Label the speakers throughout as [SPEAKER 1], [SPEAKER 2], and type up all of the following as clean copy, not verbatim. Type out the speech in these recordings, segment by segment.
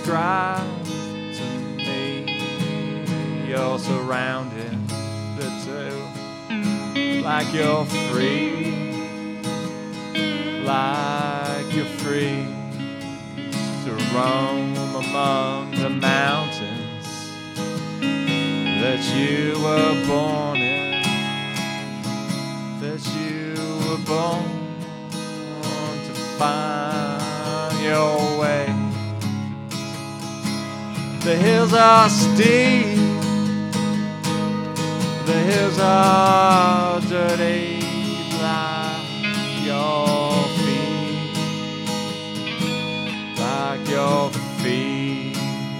[SPEAKER 1] describe to me. You're surrounded the two, like you're free, like you're free to roam among the mountains that you were born in, that you were born to find your way. The hills are steep, the hills are dirty, like your feet, like your feet.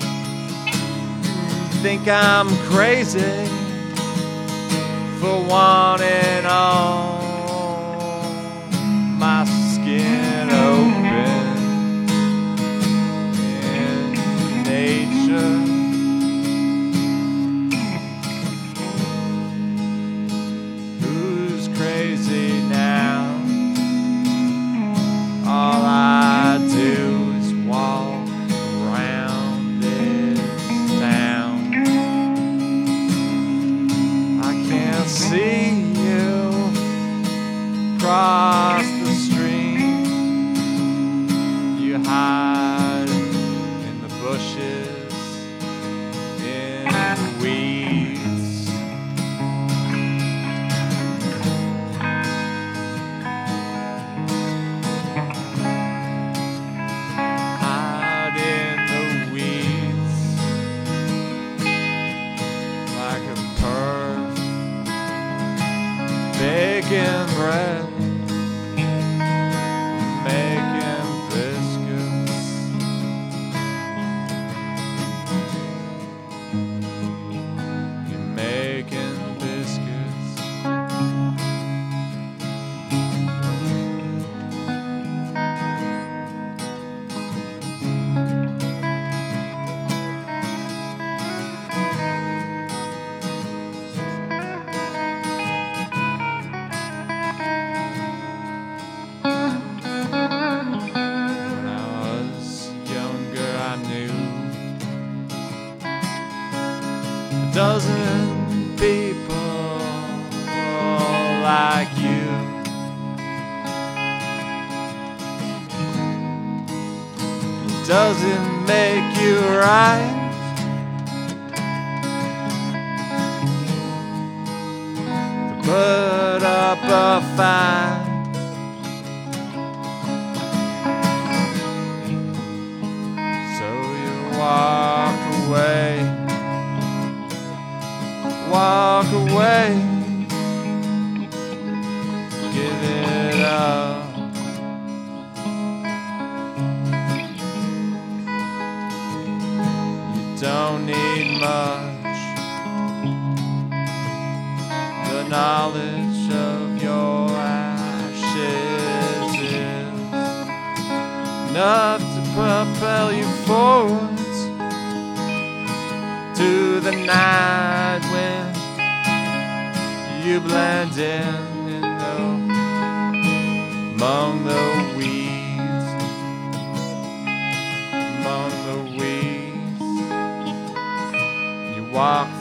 [SPEAKER 1] Think I'm crazy for wanting all my skin open in nature. Who's crazy now? All I do is walk around this town. I can't see you cross the stream. You hide in the bushes, in the weeds. Hide in the weeds like a perf baking bread, making biscuits. You're making biscuits. When I was younger, I knew a dozen people like you. Doesn't make you right. To put up a fight. So you walk away, walk away, give it up. You don't need much, the knowledge of your ashes is enough to propel you forwards to the night when you blend in among the weeds, among the weeds. You walk